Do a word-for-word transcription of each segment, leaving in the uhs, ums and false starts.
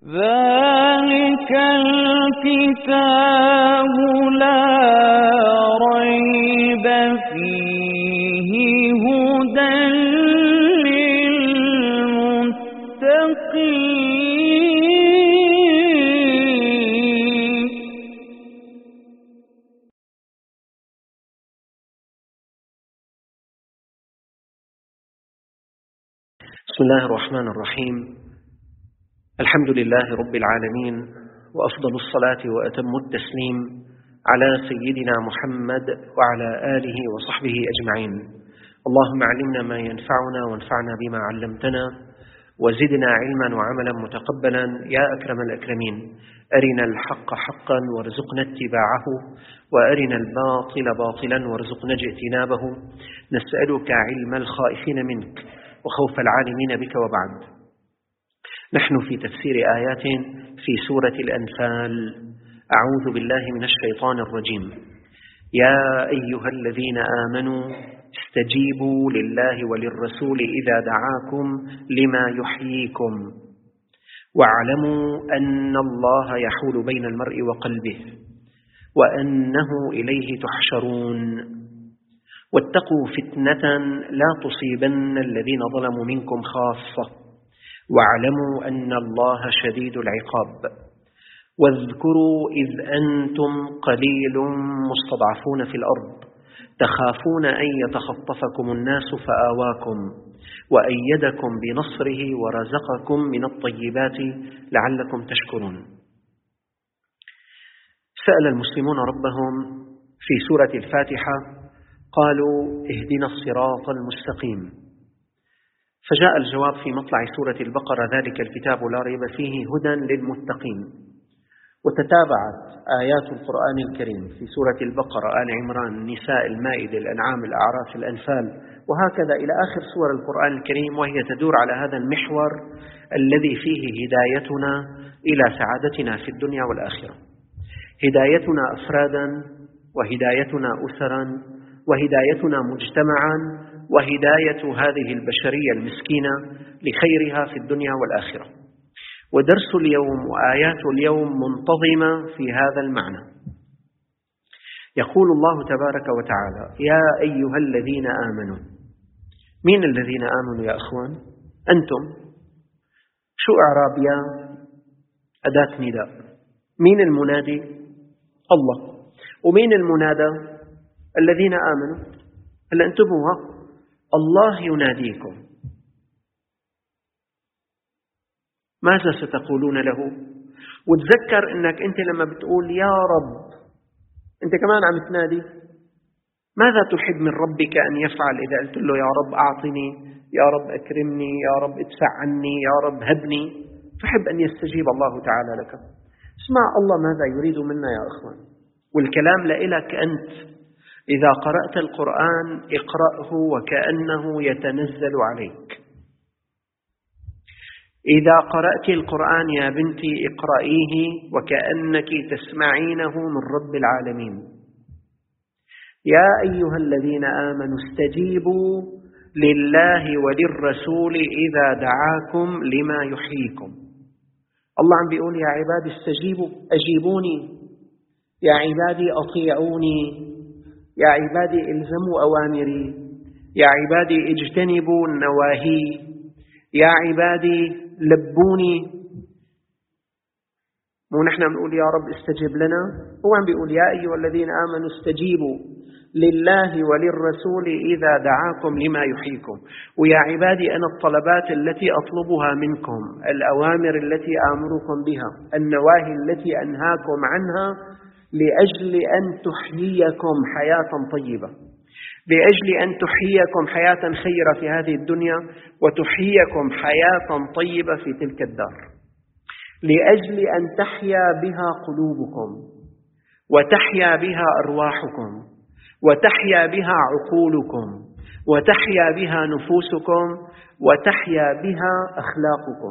ذلك الكتاب لا ريب فيه هدى للمتقين. بسم الله الرحمن الرحيم. الحمد لله رب العالمين، وأفضل الصلاة وأتم التسليم على سيدنا محمد وعلى آله وصحبه أجمعين. اللهم علمنا ما ينفعنا وانفعنا بما علمتنا وزدنا علما وعملا متقبلا يا أكرم الأكرمين. أرنا الحق حقا وارزقنا اتباعه، وأرنا الباطل باطلا وارزقنا اجتنابه. نسألك علم الخائفين منك وخوف العالمين بك. وبعد، نحن في تفسير آيات في سورة الأنفال. أعوذ بالله من الشيطان الرجيم. يا أيها الذين آمنوا استجيبوا لله وللرسول إذا دعاكم لما يحييكم واعلموا أن الله يحول بين المرء وقلبه وأنه إليه تحشرون. واتقوا فتنة لا تصيبن الذين ظلموا منكم خاصة واعلموا أن الله شديد العقاب. واذكروا إذ أنتم قليل مستضعفون في الأرض تخافون أن يتخطفكم الناس فآواكم وأيدكم بنصره ورزقكم من الطيبات لعلكم تشكرون. سأل المسلمون ربهم في سورة الفاتحة، قالوا اهدنا الصراط المستقيم، فجاء الجواب في مطلع سورة البقرة ذلك الكتاب لا ريب فيه هدى للمتقين. وتتابعت آيات القرآن الكريم في سورة البقرة، آل عمران، النساء، المائدة، الأنعام، الأعراف، الأنفال، وهكذا إلى آخر سور القرآن الكريم، وهي تدور على هذا المحور الذي فيه هدايتنا إلى سعادتنا في الدنيا والآخرة. هدايتنا أفرادا، وهدايتنا أسرا، وهدايتنا مجتمعا، وهداية هذه البشرية المسكينة لخيرها في الدنيا والآخرة. ودرس اليوم وآيات اليوم منتظمة في هذا المعنى. يقول الله تبارك وتعالى: يا أيها الذين آمنوا. مين الذين آمنوا يا أخوان؟ أنتم. شو إعراب يا؟ أداة نداء. مين المنادي؟ الله. ومين المنادى؟ الذين آمنوا. هلا انتبهوا، الله يناديكم، ماذا ستقولون له؟ وتذكر أنك أنت لما بتقول يا رب أنت كمان عم تنادي. ماذا تحب من ربك أن يفعل إذا قلت له يا رب أعطني، يا رب أكرمني، يا رب ادفع عني، يا رب هبني؟ تحب أن يستجيب الله تعالى لك. اسمع الله ماذا يريد منا يا أخوان، والكلام لإلك أنت. إذا قرأت القرآن اقرأه وكأنه يتنزل عليك. إذا قرأت القرآن يا بنتي اقرأيه وكأنك تسمعينه من رب العالمين. يا أيها الذين آمنوا استجيبوا لله وللرسول إذا دعاكم لما يحييكم. الله عم بيقول يا عبادي استجيبوا، أجيبوني، يا عبادي أطيعوني، يا عبادي الزموا أوامري، يا عبادي اجتنبوا النواهي، يا عبادي لبوني. مو نحن بنقول يا رب استجب لنا؟ هو عم بيقول يا أيها الذين آمنوا استجيبوا لله وللرسول إذا دعاكم لما يحييكم. ويا عبادي أنا الطلبات التي أطلبها منكم، الأوامر التي آمركم بها، النواهي التي أنهاكم عنها، لأجل أن تحييكم حياة طيبة، لأجل أن تحييكم حياة خيرة في هذه الدنيا، وتحييكم حياة طيبة في تلك الدار، لأجل أن تحيا بها قلوبكم، وتحيا بها أرواحكم، وتحيا بها عقولكم، وتحيا بها نفوسكم، وتحيا بها أخلاقكم.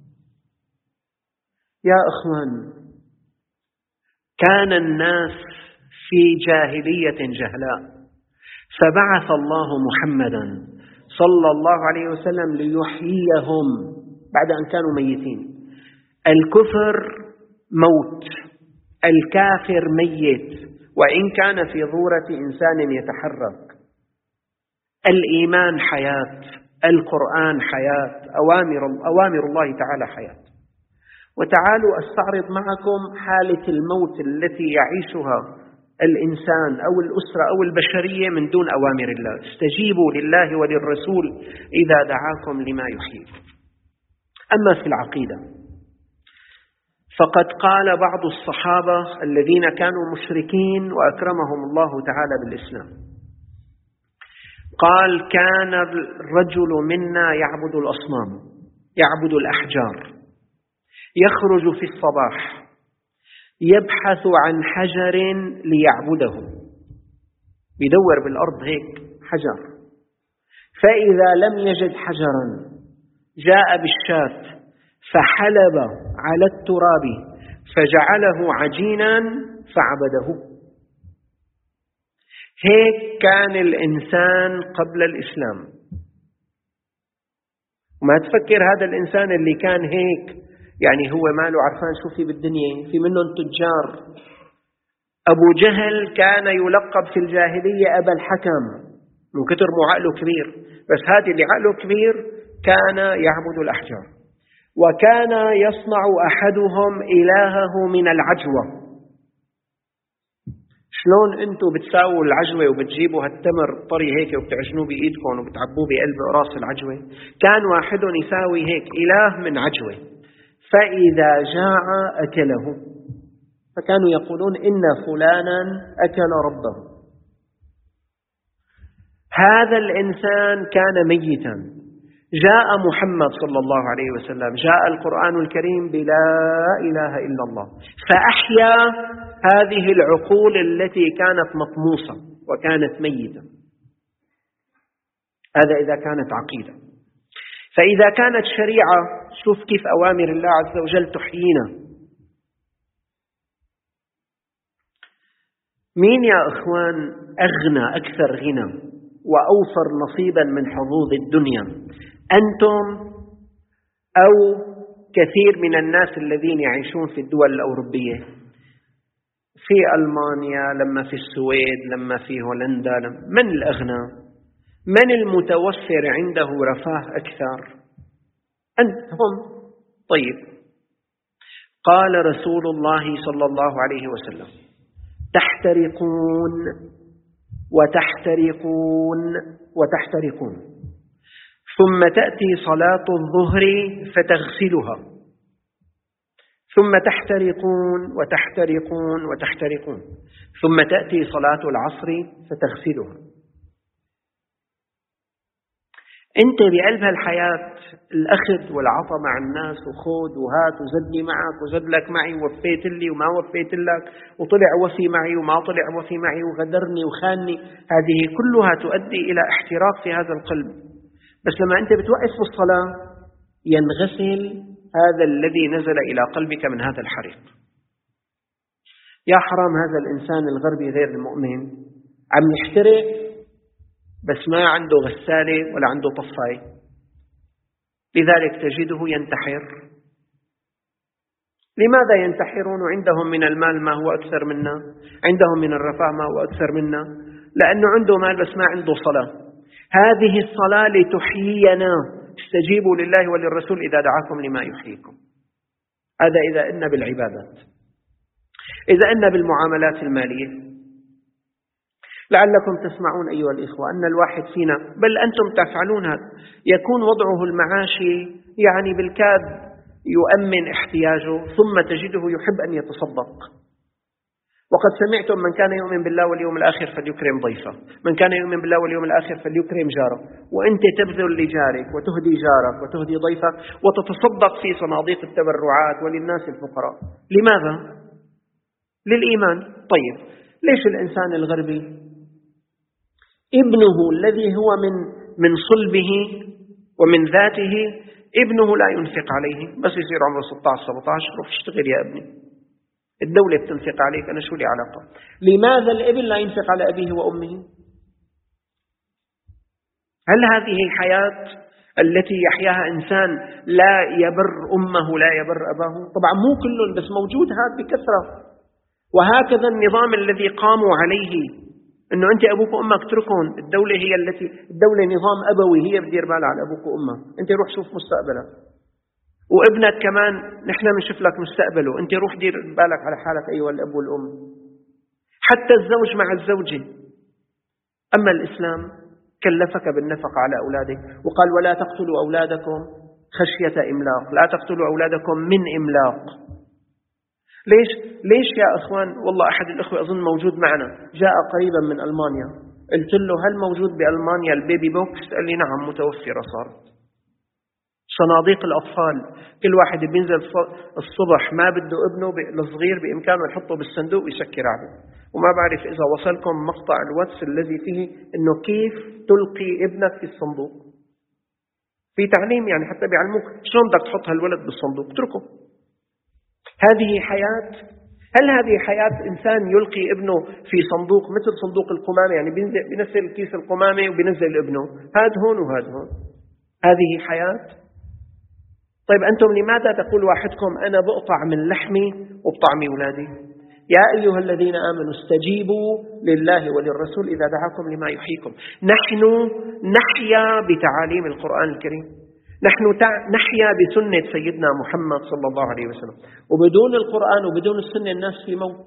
يا أخوان، كان الناس في جاهلية جهلاء، فبعث الله محمدا صلى الله عليه وسلم ليحييهم بعد أن كانوا ميتين. الكفر موت، الكافر ميت وإن كان في ضورة إنسان يتحرك. الإيمان حياة، القرآن حياة، أوامر, أوامر الله تعالى حياة. وتعالوا أستعرض معكم حالة الموت التي يعيشها الإنسان أو الأسرة أو البشرية من دون أوامر الله. استجيبوا لله وللرسول إذا دعاكم لما يحييكم. أما في العقيدة فقد قال بعض الصحابة الذين كانوا مشركين وأكرمهم الله تعالى بالإسلام، قال: كان الرجل منا يعبد الأصنام، يعبد الأحجار، يخرج في الصباح يبحث عن حجر ليعبده، يدور بالأرض هيك حجر، فإذا لم يجد حجرا جاء بالشاة فحلب على التراب فجعله عجينا فعبده. هيك كان الإنسان قبل الإسلام. وما تفكر هذا الإنسان اللي كان هيك يعني هو ماله عرفان شو في بالدنيا، في منهم تجار. أبو جهل كان يلقب في الجاهلية أبا الحكم من كتر مو عقله كبير، بس هذا اللي عقله كبير كان يعبد الأحجار. وكان يصنع أحدهم إلهه من العجوة. شلون أنتم بتساووا العجوة وبتجيبوا هالتمر طري هيك وبتعجنوه بإيدكم وبتعبوه بقلب راس العجوة؟ كان واحد يساوي هيك إله من عجوة، فإذا جاع أكله، فكانوا يقولون إن فلانا أكل ربه. هذا الإنسان كان ميتا. جاء محمد صلى الله عليه وسلم، جاء القرآن الكريم بلا إله إلا الله، فأحيا هذه العقول التي كانت مطموسة وكانت ميتة. هذا إذا كانت عقيدة. فإذا كانت شريعة، شوف كيف أوامر الله عز وجل تحيينا. مين يا أخوان أغنى أكثر غنى وأوفر نصيبا من حظوظ الدنيا، أنتم أو كثير من الناس الذين يعيشون في الدول الأوروبية، في ألمانيا، لما في السويد، لما في هولندا؟ لما من الأغنى؟ من المتوفر عنده رفاه أكثر؟ أنتم. طيب، قال رسول الله صلى الله عليه وسلم: تحترقون وتحترقون وتحترقون، ثم تأتي صلاة الظهر فتغسلها، ثم تحترقون وتحترقون وتحترقون، ثم تأتي صلاة العصر فتغسلها. أنت بقلب هالحياة الأخذ والعطاء مع الناس، وخذ وهات وزد لي معك وزد لك معي، ووفيت لي وما وفيت لك، وطلع وفي معي وما طلع وفي معي، وغدرني وخانني، هذه كلها تؤدي إلى احتراق في هذا القلب. بس لما أنت بتوقف في الصلاة ينغسل هذا الذي نزل إلى قلبك من هذا الحريق. يا حرام هذا الإنسان الغربي غير المؤمن عم يحترق بس ما عنده غسالة ولا عنده طفاية، لذلك تجده ينتحر. لماذا ينتحرون؟ عندهم من المال ما هو أكثر منا، عندهم من الرفاه ما هو أكثر منا، لأنه عنده مال بس ما عنده صلاة. هذه الصلاة لتحيينا. استجيبوا لله وللرسول إذا دعاكم لما يحييكم. هذا إذا إن بالعبادات. إذا إن بالمعاملات المالية، لعلكم تسمعون أيها الإخوة أن الواحد فينا، بل أنتم تفعلون هذا، يكون وضعه المعاشي يعني بالكاد يؤمن احتياجه، ثم تجده يحب أن يتصدق. وقد سمعتم: من كان يؤمن بالله واليوم الآخر فليكرم ضيفه، من كان يؤمن بالله واليوم الآخر فليكرم جاره. وأنت تبذل لجارك وتهدي جارك وتهدي ضيفك وتتصدق في صناديق التبرعات وللناس الفقراء. لماذا؟ للإيمان. طيب، ليش الإنسان الغربي ابنه الذي هو من من صلبه ومن ذاته، ابنه لا ينفق عليه، بس يصير عمره ستة عشر سبعة عشر روح اشتغل يا ابني، الدولة بتنفق عليك، أنا شو لي علاقة؟ لماذا الابن لا ينفق على أبيه وأمه؟ هل هذه حياة التي يحياها إنسان لا يبر أمه لا يبر أباه؟ طبعا مو كلهم، بس موجود هذا بكثرة. وهكذا النظام الذي قاموا عليه، أنه أنت أبوك وأمك اتركون، الدولة هي التي الدولة نظام أبوي، هي بتدير بالها على أبوك وأمك، أنت روح شوف مستقبلك. وابنك كمان نحن بنشوف لك مستقبله، أنت روح دير بالك على حالك أيها الأب والأم. حتى الزوج مع الزوجة. أما الإسلام كلفك بالنفقة على أولادك، وقال ولا تقتلوا أولادكم خشية إملاق، لا تقتلوا أولادكم من إملاق. ليش؟ ليش يا أخوان؟ والله أحد الأخوة أظن موجود معنا جاء قريبا من ألمانيا، قلت له هل موجود بألمانيا البيبي بوكس؟ قال لي نعم متوفرة صارت. صناديق الأطفال، كل واحد بينزل الصبح ما بده ابنه الصغير بإمكانه يحطه بالصندوق ويسكر عليه. وما بعرف إذا وصلكم مقطع الواتس الذي فيه إنه كيف تلقي ابنك في الصندوق، في تعليم يعني حتى بيعلموك شلون بدك تحط هالولد بالصندوق، اتركه. هذه حياة؟ هل هذه حياة إنسان يلقي ابنه في صندوق مثل صندوق القمامة، يعني بينزل كيس القمامة وبينزل ابنه هاد هون وهاد هون؟ هذه حياة؟ طيب أنتم لماذا تقول واحدكم أنا بقطع من لحمي وبطعمي أولادي؟ يا أيها الذين آمنوا استجيبوا لله وللرسول إذا دعاكم لما يحييكم. نحن نحيا بتعاليم القرآن الكريم، نحن نحيا بسنة سيدنا محمد صلى الله عليه وسلم، وبدون القرآن وبدون السنة الناس في موت.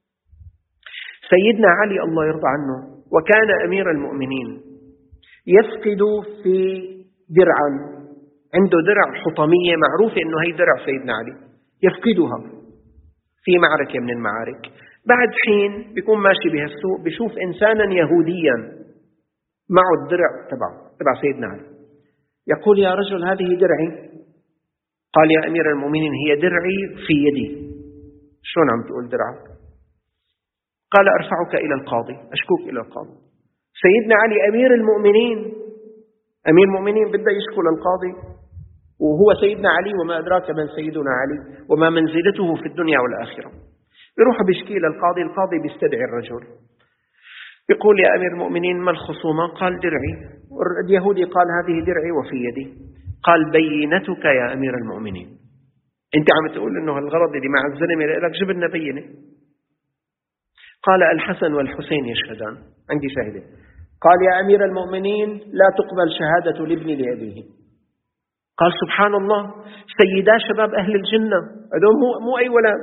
سيدنا علي الله يرضى عنه وكان أمير المؤمنين يفقد في درعا، عنده درع حطمية معروفة أنه هي درع سيدنا علي، يفقدها في معركة من المعارك. بعد حين بيكون ماشي بهالسوق بيشوف إنسانا يهوديا معه الدرع تبعه تبع سيدنا علي، يقول يا رجل هذه درعي. قال يا أمير المؤمنين هي درعي في يدي. شلون عم تقول درعك؟ قال أرفعك إلى القاضي، أشكوك إلى القاضي. سيدنا علي أمير المؤمنين، أمير المؤمنين بده يشكو للقاضي، وهو سيدنا علي وما أدراك من سيدنا علي وما منزلته في الدنيا والآخرة. بيروح بيشكي للقاضي، القاضي بيستدعي الرجل، يقول يا أمير المؤمنين ما الخصومة؟ قال درعي. اليهودي قال هذه درعي وفي يدي. قال بينتك يا أمير المؤمنين، أنت عم تقول إنه الغرض اللي مع الزلمة لك، جيب لنا بينة. قال الحسن والحسين يشهدان، عندي شاهدة. قال يا أمير المؤمنين لا تقبل شهادة الابن لأبيه. قال سبحان الله، سيدا شباب أهل الجنة هذول مو, مو أي ولد.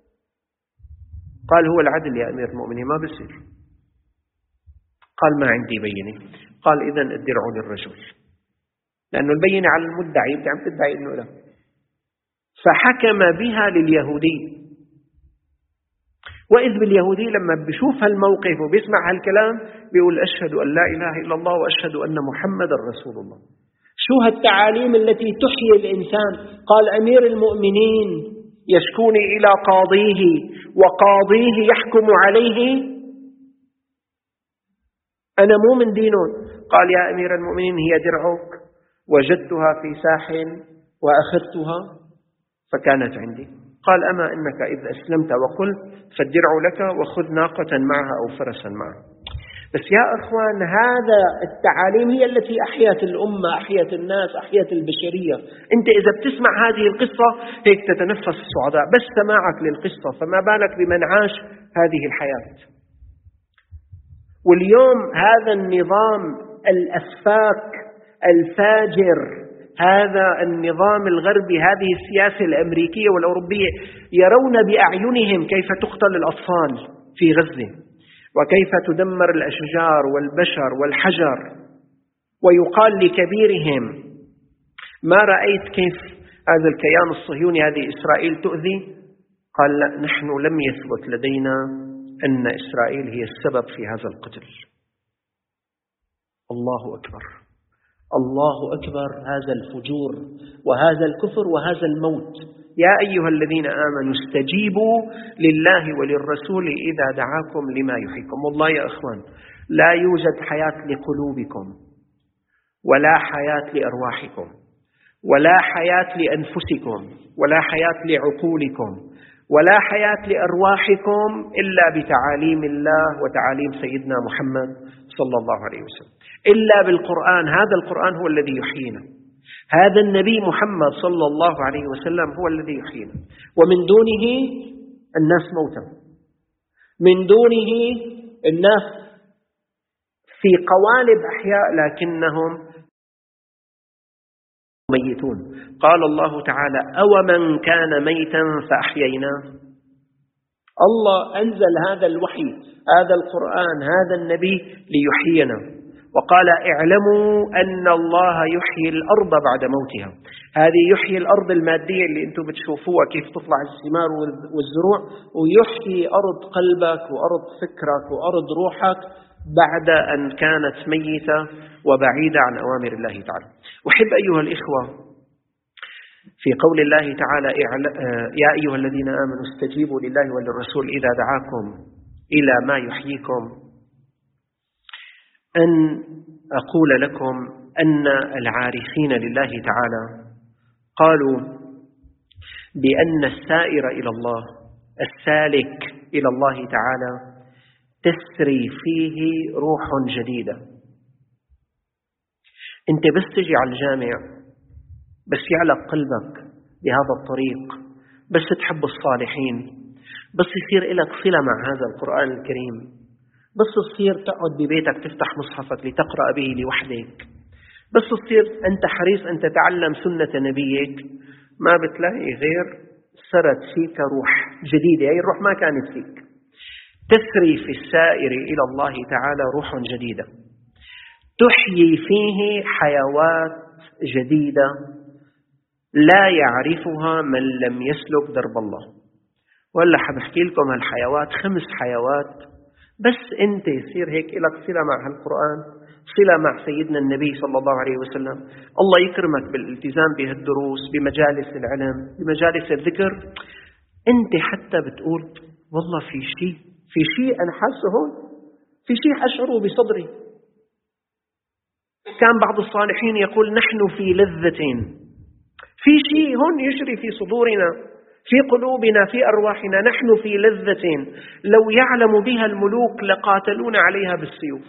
قال هو العدل يا أمير المؤمنين ما بصير. قال ما عندي بينة. قال إذن الدرع للرجل، لأنه البينة على المدعي، أنت عم تدعي إنه لا. فحكم بها لليهودي. وإذ باليهودي لما بيشوف هالموقف وبيسمع هالكلام بيقول أشهد أن لا إله إلا الله وأشهد أن محمد رسول الله. شو هالتعاليم التي تحيي الإنسان؟ قال أمير المؤمنين يشكوني إلى قاضيه وقاضيه يحكم عليه، أنا مو من دينه. قال يا أمير المؤمنين هي درعك، وجدتها في ساح وأخذتها فكانت عندي. قال أما إنك إذ أسلمت وقلت فالدرع لك وخذ ناقة معها أو فرسا معها. بس يا أخوان هذا التعاليم هي التي أحيت الأمة، أحيت الناس، أحيت البشرية. أنت إذا بتسمع هذه القصة هيك تتنفس السعداء بس سماعك للقصة، فما بالك بمن عاش هذه الحياة. واليوم هذا النظام الأفاك الفاجر، هذا النظام الغربي، هذه السياسة الأمريكية والأوروبية يرون بأعينهم كيف تقتل الأطفال في غزة، وكيف تدمر الأشجار والبشر والحجر، ويقال لكبيرهم ما رأيت كيف هذا الكيان الصهيوني هذه إسرائيل تؤذي؟ قال لا، نحن لم يثبت لدينا أن إسرائيل هي السبب في هذا القتل. الله أكبر، الله أكبر، هذا الفجور وهذا الكفر وهذا الموت. يا أيها الذين آمنوا استجيبوا لله وللرسول إذا دعاكم لما يحييكم. والله يا أخوان لا يوجد حياة لقلوبكم ولا حياة لأرواحكم ولا حياة لأنفسكم ولا حياة لعقولكم ولا حياة لأرواحكم إلا بتعاليم الله وتعاليم سيدنا محمد صلى الله عليه وسلم، إلا بالقرآن. هذا القرآن هو الذي يحيينا. هذا النبي محمد صلى الله عليه وسلم هو الذي يحيينا، ومن دونه الناس موتى، من دونه الناس في قوالب أحياء لكنهم ميتون. قال الله تعالى: أومن كان ميتا فأحييناه. الله أنزل هذا الوحي، هذا القرآن، هذا النبي ليحيينا، وقال: اعلموا أن الله يحيي الأرض بعد موتها. هذه يحيي الأرض المادية اللي أنتم بتشوفوها كيف تطلع الثمار والزروع، ويحيي أرض قلبك وأرض فكرك وأرض روحك بعد أن كانت ميتة وبعيدة عن أوامر الله تعالى. أحب أيها الإخوة في قول الله تعالى: يا أيها الذين آمنوا استجيبوا لله وللرسول إذا دعاكم إلى ما يحييكم، أن أقول لكم أن العارفين لله تعالى قالوا بأن السائر إلى الله، السالك إلى الله تعالى، تسري فيه روح جديدة. أنت بس تجي على الجامع، بس يعلق قلبك بهذا الطريق، بس تحب الصالحين، بس يصير لك صلة مع هذا القرآن الكريم، بس تصير تقعد ببيتك تفتح مصحفك لتقرأ به لوحدك، بس تصير أنت حريص أن تتعلم سنة نبيك، ما بتلاقي غير سرت فيك روح جديدة. هي الروح ما كانت فيك. تسري في السائر إلى الله تعالى روح جديدة تحيي فيه حيوات جديدة لا يعرفها من لم يسلك درب الله. ولا حبحكي لكم هالحيوات، خمس حيوات، بس أنت يصير هيك لك صلة مع هالقرآن، صلة مع سيدنا النبي صلى الله عليه وسلم، الله يكرمك بالالتزام بهالدروس، بمجالس العلم، بمجالس الذكر، أنت حتى بتقول والله في شيء في شيء أنا حاسه هون، في شيء أشعره بصدري. كان بعض الصالحين يقول: نحن في لذة، في شيء هون يجري في صدورنا، في قلوبنا، في أرواحنا، نحن في لذة لو يعلم بها الملوك لقاتلون عليها بالسيوف.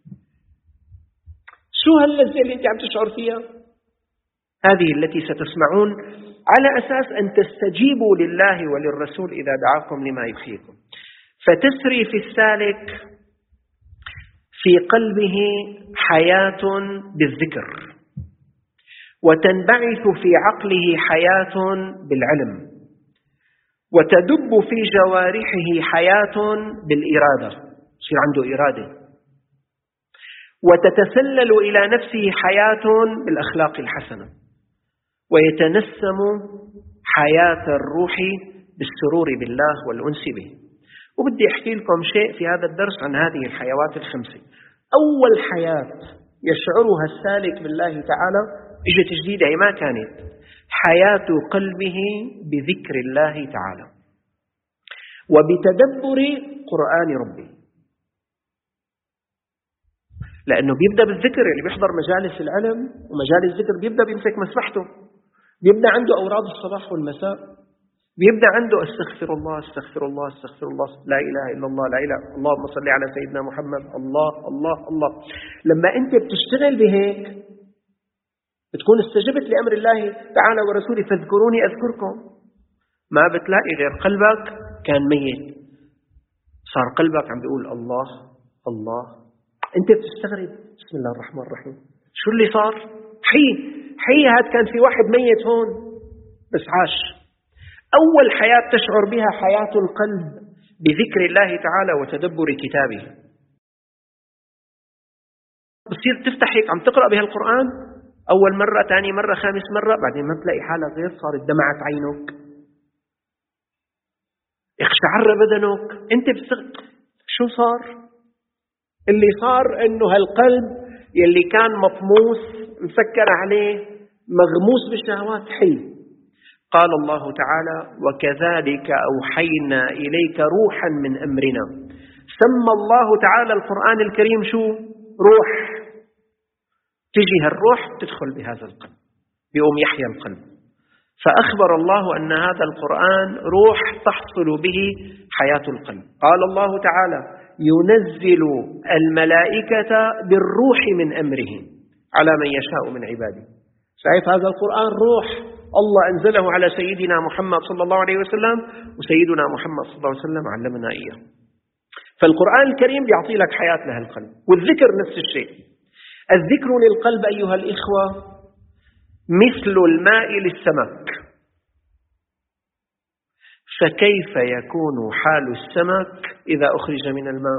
شو هاللذة اللي أنت عم تشعر فيها؟ هذه التي ستسمعون على أساس أن تستجيبوا لله وللرسول إذا دعاكم لما يحييكم. فتسري في السالك في قلبه حياة بالذكر، وتنبعث في عقله حياة بالعلم، وتدب في جوارحه حياة بالإرادة، يصير عنده إرادة، وتتسلل إلى نفسه حياة بالأخلاق الحسنة، ويتنسم حياة الروح بالسرور بالله والأنس به. وبدي أحكي لكم شيء في هذا الدرس عن هذه الحيوات الخمسة. أول حياة يشعرها السالك بالله تعالى إجت جديدة، ما كانت، حياة قلبه بذكر الله تعالى وبتدبر قرآن ربه. لأنه بيبدأ بالذكر، اللي بيحضر مجالس العلم ومجالس الذكر بيبدأ بيمسك مسبحته، بيبدأ عنده أوراد الصباح والمساء، بيبدأ عنده استغفر الله استغفر الله استغفر الله، لا إله إلا الله، لا إله، اللهم صل على سيدنا محمد، الله الله الله. لما أنت بتشتغل بهيك بتكون استجبت لأمر الله تعالى ورسوله، فاذكروني أذكركم. ما بتلاقي غير قلبك كان ميت، صار قلبك عم بيقول الله الله. أنت بتستغرب، بسم الله الرحمن الرحيم، شو اللي صار؟ حي حي هاد كان في واحد ميت هون بس عاش. أول حياة تشعر بها حياة القلب بذكر الله تعالى وتدبر كتابه. بتصير تفتح هيك عم تقرأ بها القرآن أول مرة، ثاني مرة، خامس مرة، بعدين ما تلاقي حالك غير صارت دمعت عينك، اقشعر بدنك. أنت بتستغرب شو صار؟ اللي صار إنه هالقلب يلي كان مطموس مسكر عليه مغموس بالشهوات حي. قال الله تعالى: وكذلك أوحينا إليك روحا من أمرنا. سمى الله تعالى القرآن الكريم شو؟ روح. تجي هالروح تدخل بهذا القلب، بيقوم يحيا القلب. فأخبر الله أن هذا القرآن روح تحصل به حياة القلب. قال الله تعالى: ينزل الملائكة بالروح من أمره على من يشاء من عباده. شايف هذا القرآن روح الله أنزله على سيدنا محمد صلى الله عليه وسلم، وسيدنا محمد صلى الله عليه وسلم علمنا إياه. فالقرآن الكريم بيعطي لك حياة لها القلب، والذكر نفس الشيء. الذكر للقلب أيها الإخوة مثل الماء للسمك، فكيف يكون حال السمك إذا أخرج من الماء؟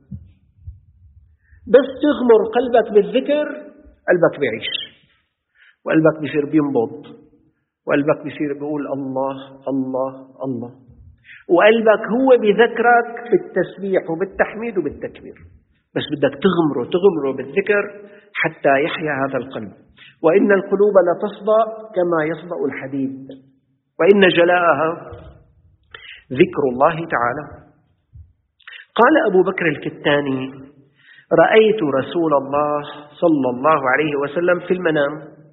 بس تغمر قلبك بالذكر قلبك بيعيش، وقلبك بيصير بينبض، وقلبك بيصير بيقول الله الله الله، وقلبك هو بذكرك بالتسبيح وبالتحميد وبالتكبير. بس بدك تغمره تغمره بالذكر حتى يحيا هذا القلب. وإن القلوب لتصدأ كما يصدأ الحديد، وإن جلاءها ذكر الله تعالى. قال أبو بكر الكتاني: رأيت رسول الله صلى الله عليه وسلم في المنام،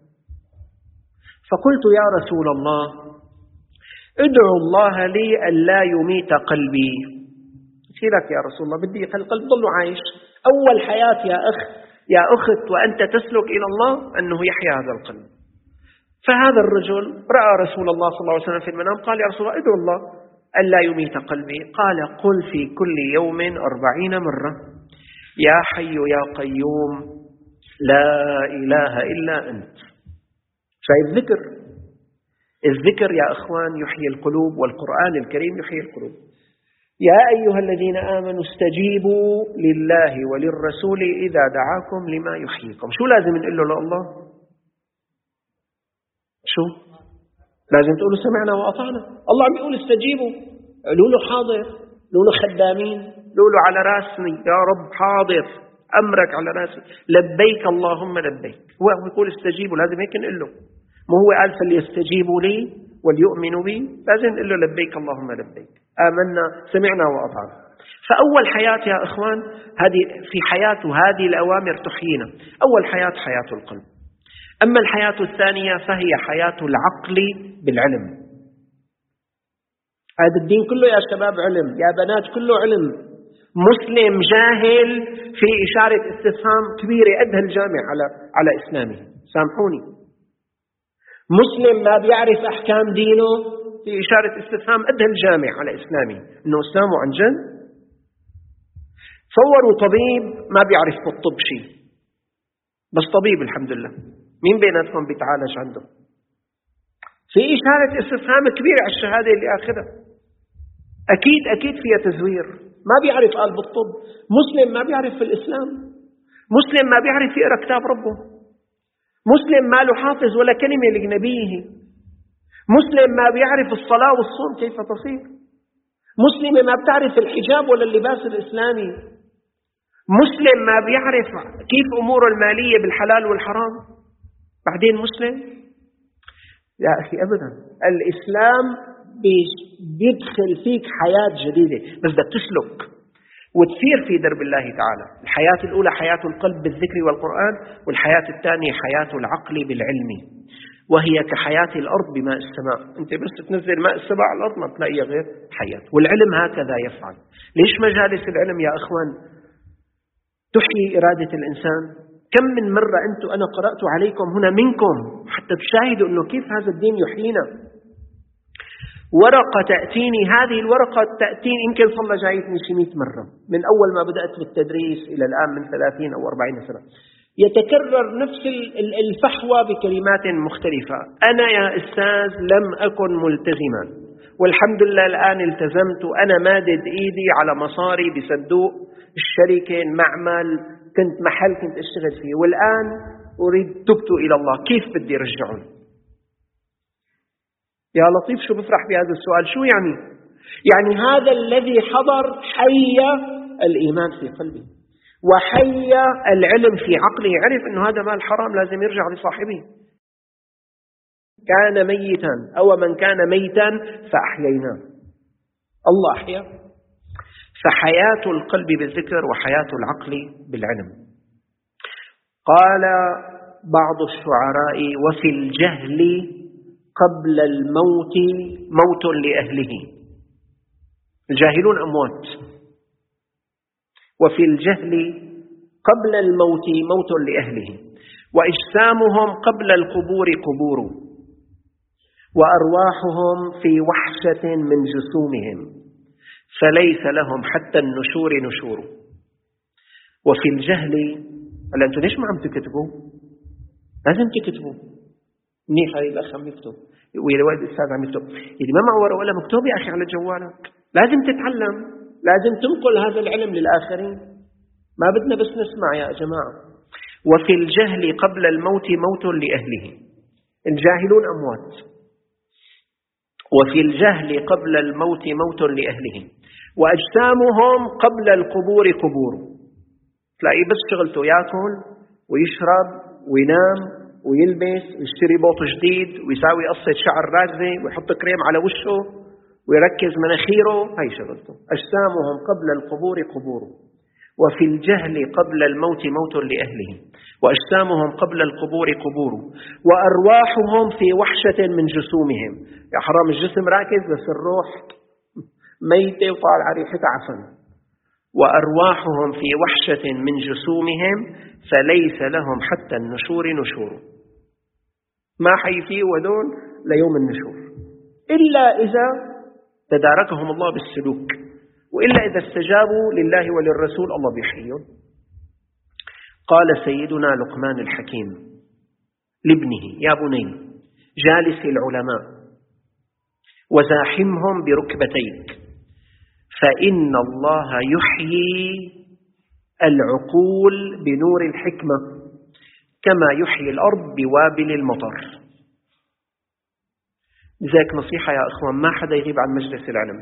فقلت يا رسول الله ادعو الله لي ألا يميت قلبي. قلت لك يا رسول الله بدي القلب ضل عايش. أول حياة يا أخ يا أخت وأنت تسلك إلى الله أنه يحيا هذا القلب. فهذا الرجل رأى رسول الله صلى الله عليه وسلم في المنام، قال يا رسول الله ادعو الله ألا يميت قلبي. قال: قل في كل يوم أربعين مرة يا حي يا قيوم لا إله إلا أنت. فالذكر الذكر يا أخوان يحيي القلوب، والقرآن الكريم يحيي القلوب. يا أيها الذين آمنوا استجيبوا لله وللرسول إذا دعاكم لما يحييكم. شو لازم نقول له لله؟ شو؟ لازم تقولوا سمعنا وأطعنا. الله عم يقول استجيبوا، قولوا له حاضر، قولوا له خدامين، قولوا له على راسني يا رب حاضر، أمرك على راسي، لبيك اللهم لبيك. هو يقول استجيبوا، لازم هيك نقول له. ما هو قال فليستجيبوا لي وليؤمنوا بي؟ لازم نقول له لبيك اللهم لبيك، آمنا سمعنا وأطعنا. فأول حياة يا إخوان هذه في حياته هذه الأوامر تحيينا. أول حياة حياة القلب. أما الحياة الثانية فهي حياة العقل بالعلم. هذا الدين كله يا شباب علم، يا بنات كله علم. مسلم جاهل في إشارة استفهام كبيرة قد هالجامع على على إسلامه، سامحوني. مسلم ما بيعرف أحكام دينه في إشارة استفهام قد هالجامع على إسلامه، إنه إسلامه عن جد. تصوروا طبيب ما بيعرف بالطب شيء، بس طبيب الحمد لله، مين بيناتكم بيتعالج عنده؟ في إشارة استفهام كبيرة على الشهادة اللي آخذها. أكيد أكيد فيها تزوير، ما بيعرف قال بالطب. مسلم ما بيعرف في الإسلام، مسلم ما بيعرف يقرأ كتاب ربه، مسلم ما له حافظ ولا كلمة لنبيه، مسلم ما بيعرف الصلاة والصوم كيف تصير، مسلمة ما بتعرف الحجاب ولا اللباس الإسلامي، مسلم ما بيعرف كيف أمور المالية بالحلال والحرام. بعدين مسلم؟ يا أخي أبدا. الإسلام بيدخل فيك حياة جديدة، بس بدك تسلك وتسير في درب الله تعالى. الحياة الأولى حياة القلب بالذكر والقرآن، والحياة الثانية حياة العقل بالعلم، وهي كحياة الأرض بماء السماء. أنت بس تنزل ماء السماء على الأرض ما تلاقيها غير حياة. والعلم هكذا يفعل. ليش مجالس العلم يا أخوان تحيي إرادة الإنسان؟ كم من مرة أنتم أنا قرأت عليكم هنا منكم حتى تشاهدوا أنه كيف هذا الدين يحيينا. ورقة تأتيني، هذه الورقة تأتيني يمكن صلى جايتني شي مئة مرة من أول ما بدأت بالتدريس إلى الآن، من ثلاثين أو أربعين سنة. يتكرر نفس الفحوى بكلمات مختلفة. أنا يا أستاذ لم أكن ملتزما، والحمد لله الآن التزمت، وأنا مادد إيدي على مصاري بصندوق الشركة، معمل كنت محل كنت أشتغل فيه، والآن أريد تبت إلى الله، كيف بدي رجعون؟ يا لطيف شو بفرح بهذا السؤال. شو يعني؟ يعني هذا الذي حضر حي الإيمان في قلبه وحي العلم في عقله، عرف أنه هذا مال حرام لازم يرجع لصاحبه. كان ميتا أو من كان ميتا فأحييناه، الله أحيا. فحياة القلب بالذكر وحياة العقل بالعلم. قال بعض الشعراء: وفي الجهل قبل الموت موت لأهله. الجاهلون أموات، وفي الجهل قبل الموت موت لأهله. وأجسامهم قبل القبور قبور وأرواحهم في وحشة من جسومهم فليس لهم حتى النشور نشور. وفي الجهل، هلا أنتم ليش ما عم تكتبوا؟ لازم تكتبوا. منيح هاي الأخ عم يكتب ويا الوالد الأستاذ عم يكتب. اللي ما معه ورقة ولا مكتوب يا أخي على جوالك. لازم تتعلم، لازم تنقل هذا العلم للآخرين. ما بدنا بس نسمع يا جماعة. وفي الجهل قبل الموت موت لأهله. الجاهلون أموات. وفي الجهل قبل الموت موت لأهله وأجسامهم قبل القبور قبور. تلاقيه بس شغلته يأكل ويشرب وينام ويلبس ويشتري بوط جديد ويساوي قصة شعر راكزة ويحط كريم على وشه ويركز مناخيره. هاي شغلته. أجسامهم قبل القبور قبور وفي الجهل قبل الموت موت لأهله وأجسامهم قبل القبور قبور وأرواحهم في وحشة من جسومهم. يا حرام الجسم راكز بس الروح ميتة وطالعة ريحتها عفن. وأرواحهم في وحشة من جسومهم فليس لهم حتى النشور نشور. ما حيفيوا هذول ليوم النشور إلا إذا تداركهم الله بالسلوك، وإلا إذا استجابوا لله وللرسول الله بيحييهم. قال سيدنا لقمان الحكيم لابنه: يا بني جالس العلماء وزاحمهم بركبتيك فإن الله يحيي العقول بنور الحكمة كما يحيي الأرض بوابل المطر. لذلك نصيحة يا أخوان، ما حدا يغيب عن مجلس العلم.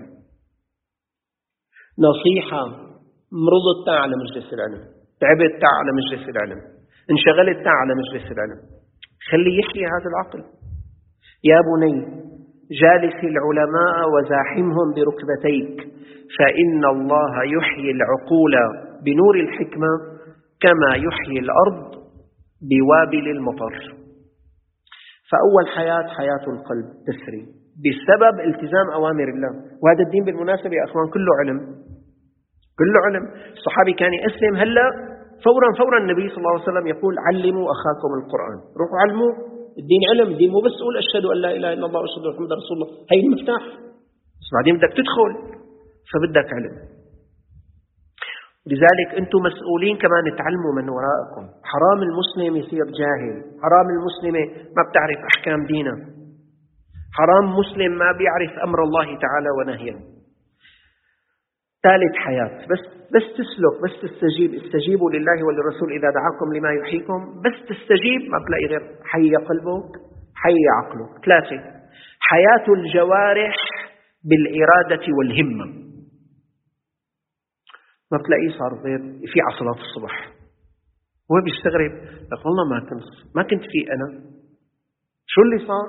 نصيحة، مرضت تاع على مجلس العلم، تعبت تاع على مجلس العلم، انشغلت تاع على مجلس العلم. خلي يحيي هذا العقل. يا بني جالس العلماء وزاحمهم بركبتيك فإن الله يحيي العقول بنور الحكمة كما يحيي الأرض بوابل المطر. فأول حياة حياة القلب تسري بسبب التزام أوامر الله. وهذا الدين بالمناسبة يا أخوان كله علم، كله علم. الصحابي كان يسلم هلأ فورا فورا النبي صلى الله عليه وسلم يقول: علموا أخاكم القرآن. روحوا علموا. الدين علم، الدين مو بس قول أشهد أن لا إله إلا الله وأشهد أن محمدا رسول الله، هي المفتاح. بس بعدين بدك تدخل، فبدك علم. لذلك أنتم مسؤولين كمان تعلموا من وراءكم. حرام المسلم يصير جاهل، حرام المسلمة ما بتعرف أحكام دينه، حرام مسلم ما بيعرف أمر الله تعالى ونهيه. ثالث حياة، بس بس تسلك، بس تستجيب. استجيبوا لله وللرسول إذا دعاكم لما يحييكم. بس تستجيب، ما بتلاقي غير حي قلبك حي عقلك. ثلاثة، حياة الجوارح بالإرادة والهمة. ما بتلاقيه صار غير في عصلات الصبح هو بيستغرب، لك والله ما كنت ما كنت في أنا، شو اللي صار؟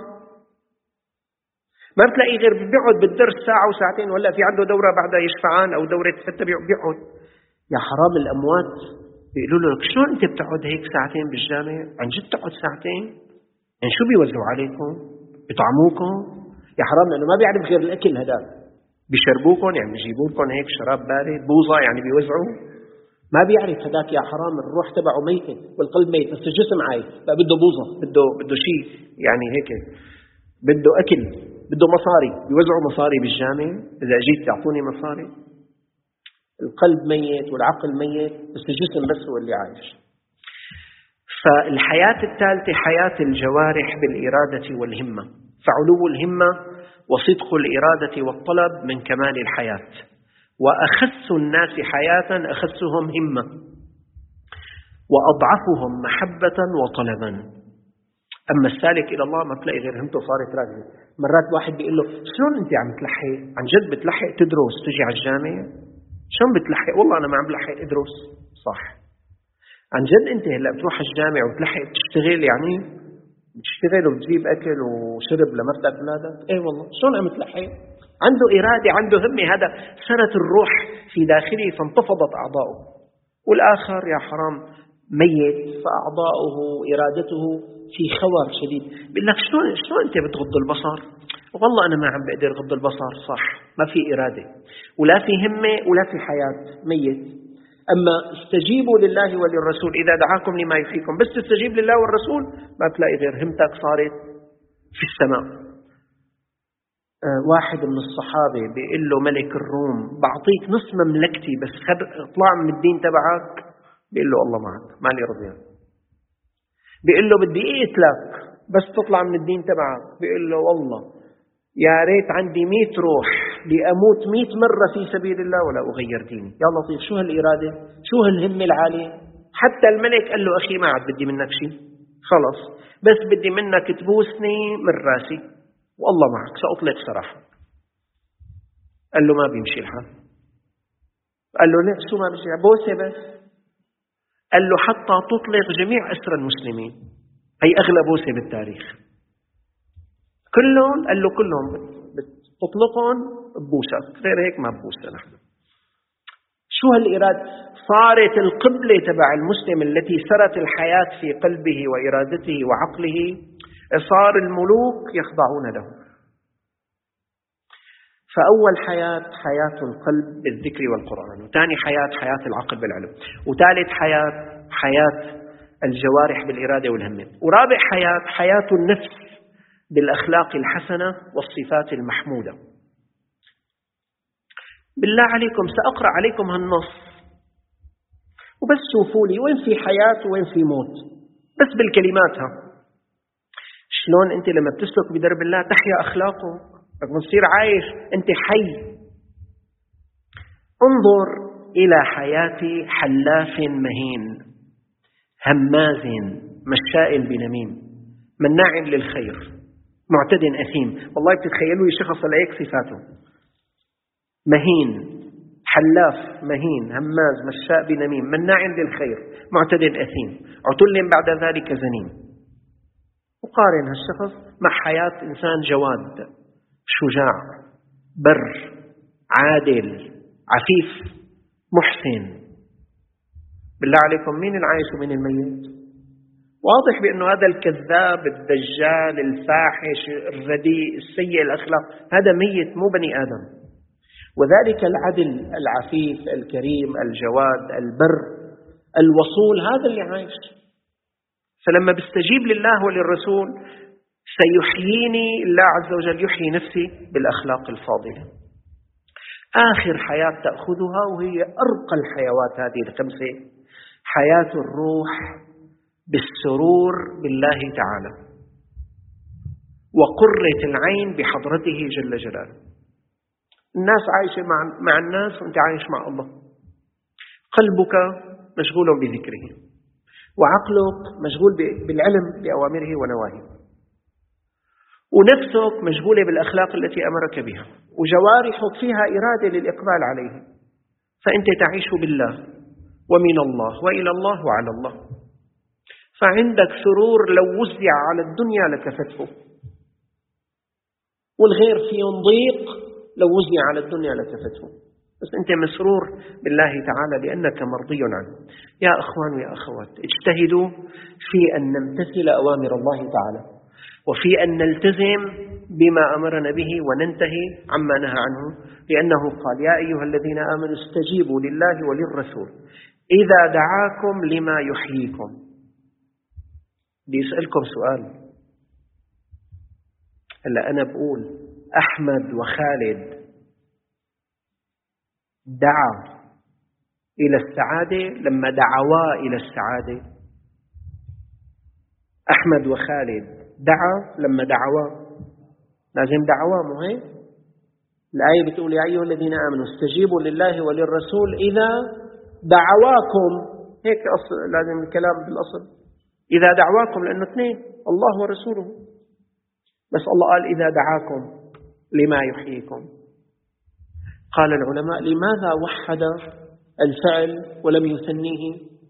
ما بتلاقي غير بيقعد بالدرس ساعة وساعتين، ولا في عنده دورة بعدها يشفعان أو دورة فتة بيقعد. يا حرام الأموات بيقولوا له: شلون أنت بتقعد هيك ساعتين بالجامع؟ عن جد تقعد ساعتين؟ يعني شو بيوزعوا عليكم؟ بيطعموكم؟ يا حرام، لأنه ما بيعرف غير الأكل هذا. بيشربوكم يعني بيجيبوا لكم هيك شراب بارد، بوظة يعني بيوزعوا. ما بيعرف هذاك يا حرام، الروح تبعه ميتة والقلب ميت بس الجسم عايش. لا بده بوظة، بده بده شيء يعني هيك، بده أكل، بده مصاري. بيوزعوا مصاري بالجامع. إذا جيت تعطوني مصاري. القلب ميت والعقل ميت بس الجسم بس هو اللي عايش. فالحياة الثالثة حياة الجوارح بالإرادة والهمة. فعلو الهمة وصدق الإرادة والطلب من كمال الحياة. وأخس الناس حياة أخسهم همة، وأضعفهم محبة وطلبا. أما السالك إلى الله ما تلاقي غير همته صارت راجل. مرات واحد بيقول له: شلون أنت عم تلحق؟ عن جد بتلحق تدرس تجي على الجامعة؟ شلون بتلحق؟ والله أنا ما عم بلحق أدرس. صح، عن جد أنت هلأ بتروح على الجامعة وتلحق تشتغل؟ يعني بتشتغل وبتجيب أكل وشرب لمرتك أولادك؟ إيه والله. شلون عم تلحق؟ عنده إرادة، عنده همة. هذا سرت الروح في داخله فانتفضت أعضاؤه. والآخر يا حرام ميت فأعضاؤه إرادته في خور شديد. بيقول لك: شلون شلون أنت بتغض البصر؟ والله أنا ما عم بقدر أغض البصر. صح، ما في إرادة ولا في همة ولا في حياة، ميت. أما استجيبوا لله وللرسول إذا دعاكم لما يحييكم، بس تستجيب لله والرسول ما تلاقي غير همتك صارت في السماء. آه واحد من الصحابة بيقول له ملك الروم بعطيك نص مملكتي بس اطلع من الدين تبعك، بيقول له الله معك مالي رضيان. بيقول له بدي اقتلك بس تطلع من الدين تبعك، بيقول له والله يا ريت عندي مئة روح لأموت مئة مرة في سبيل الله ولا أغير ديني. يا لطيف، شو هالإرادة، شو هالهمة العالية. حتى الملك قال له أخي ما عاد بدي منك شيء، خلص بس بدي منك تبوسني من راسي والله معك سأطلق سراحك. قال له ما بيمشي الحال. قال له لا شو ما بيمشي، بوسة بس. قال له حتى تطلق جميع أسرى المسلمين، هي أغلى بوسة بالتاريخ. كلهم قال له كلهم بتطلقهم ببوسك، غير هيك ما ببوسة نحن. شو هالإرادة؟ صارت القبلة تبع المسلم التي سرت الحياة في قلبه وإرادته وعقله، صار الملوك يخضعون له. فأول حياة حياة القلب بالذكر والقرآن، وثاني حياة حياة العقل بالعلم، وثالث حياة حياة الجوارح بالإرادة والهمة، ورابع حياة حياة النفس بالأخلاق الحسنة والصفات المحمودة. بالله عليكم سأقرأ عليكم هالنص وبس شوفوا لي وين في حياة وين في موت، بس بالكلماتها. شلون أنت لما بتسلك بدرب الله تحيا أخلاقه، لما تصير عايش أنت حي. انظر إلى حياة حلاف مهين هماز مشاء بنميم مناع للخير معتد أثيم. والله بتتخيلوا شخص لأيك صفاته: مهين، حلاف مهين، هماز مشاء بنميم مناع للخير معتد أثيم عتل بعد ذلك زنيم. وقارن هالشخص مع حياة إنسان جواد شجاع بر عادل عفيف محسن. بالله عليكم مين العايش ومين الميت؟ واضح بأنه هذا الكذاب الدجال الفاحش الرديء السيء الأخلاق هذا ميت مو بني آدم. وذلك العدل العفيف الكريم الجواد البر الوصول هذا اللي عايش. فلما بستجيب لله وللرسول سيحييني الله عز وجل، يحيي نفسي بالأخلاق الفاضلة. آخر حياة تأخذها وهي أرقى الحيوات هذه الخمسة، حياة الروح بالسرور بالله تعالى وقرة العين بحضرته جل جلاله. الناس عايشة مع, مع الناس وانت عايش مع الله. قلبك مشغول بذكره وعقلك مشغول بالعلم بأوامره ونواهيه، ونفسك مشغولة بالأخلاق التي أمرك بها، وجوارحك فيها إرادة للإقبال عليه. فأنت تعيش بالله ومن الله وإلى الله وعلى الله. فعندك سرور لو وزع على الدنيا لكفته، والغير فيهم ضيق لو وزع على الدنيا لكفته، بس أنت مسرور بالله تعالى لأنك مرضي عنه. يا أخوان ويا أخوات، اجتهدوا في أن نمتثل أوامر الله تعالى وفي أن نلتزم بما أمرنا به وننتهي عما نهى عنه، لأنه قال: يا أيها الذين آمنوا استجيبوا لله وللرسول إذا دعاكم لما يحييكم. بيسألكم سؤال، هلا أنا بقول أحمد وخالد دعا إلى السعادة لما دعوا إلى السعادة. أحمد وخالد دعا لما دعوا، لازم دعوا مو هيك؟ الآية بتقول: يا أيها الذين آمنوا استجيبوا لله وللرسول إذا دعواكم. هيك أصل لازم الكلام بالأصل إذا دعواكم، لأنه اثنين الله ورسوله، بس الله قال إذا دعاكم لما يحييكم. قال العلماء: لماذا وحد الفعل ولم يثنيه؟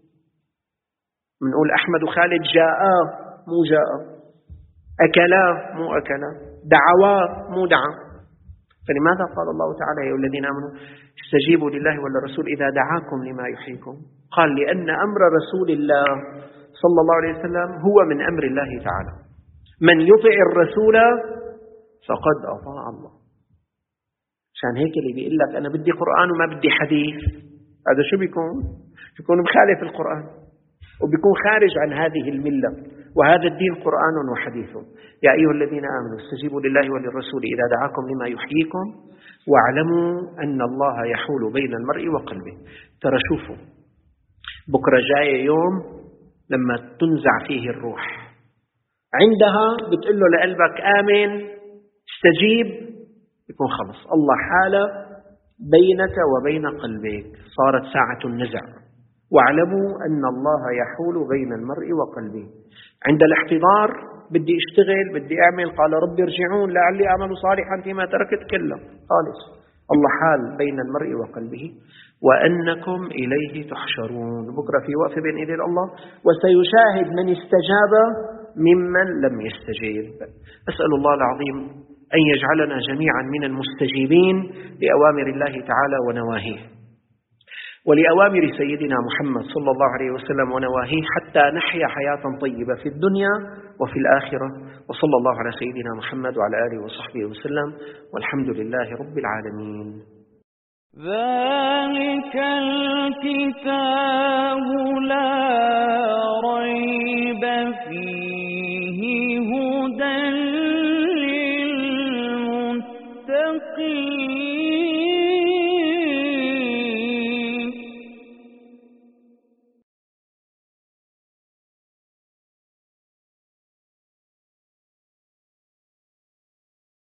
بنقول أحمد وخالد جاءا مو جاء، أكلا مو أكلا، دعوا مو دعا. فلماذا قال الله تعالى: يا أيها الذين آمنوا استجيبوا لله وللرسول إذا دعاكم لما يحييكم؟ قال: لأن أمر رسول الله صلى الله عليه وسلم هو من أمر الله تعالى. من يطع الرسول فقد أطاع الله. عشان هيك اللي بيقول لك أنا بدي قرآن وما بدي حديث، هذا شو بيكون؟ بيكون مخالف القرآن وبيكون خارج عن هذه الملة، وهذا الدين قرآن وحديث. يا أيها الذين آمنوا استجيبوا لله وللرسول إذا دعاكم لما يحييكم واعلموا أن الله يحول بين المرء وقلبه. ترى شوفوا، بكرة جاي يوم لما تنزع فيه الروح، عندها بتقول له لقلبك آمن استجيب، يكون خلص الله حال بينك وبين قلبك، صارت ساعة النزع. واعلموا أن الله يحول بين المرء وقلبه. عند الاحتضار بدي اشتغل، بدي اعمل، قال رب ارجعون لعلي اعمل صالحا فيما تركت، كلا خالص الله حال بين المرء وقلبه وأنكم إليه تحشرون. بكرة في وقفة بين إيدي الله، وسيشاهد من استجاب ممن لم يستجيب. أسأل الله العظيم أن يجعلنا جميعا من المستجيبين لأوامر الله تعالى ونواهيه، ولأوامر سيدنا محمد صلى الله عليه وسلم ونواهيه، حتى نحيا حياة طيبة في الدنيا وفي الآخرة. وصلى الله على سيدنا محمد وعلى آله وصحبه وسلم، والحمد لله رب العالمين. ذلك الكتاب لا ريب فيه هدى للمتقين.